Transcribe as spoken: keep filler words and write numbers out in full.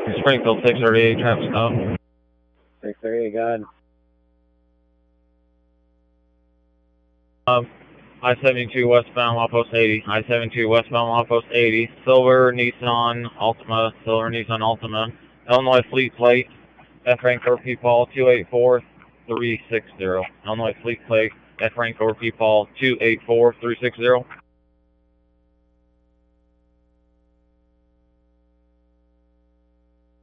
Springfield six thirty-eight, traffic stop. six thirty-eight, go ahead. Um, I seventy-two westbound, Outpost eighty. I seventy-two westbound, Outpost eighty. Silver Nissan Altima, Silver Nissan Altima. Illinois Fleet Plate, F rank or P Paul two eight four three six zero. Illinois Fleet Plate, F rank or P Paul two eight four three six zero.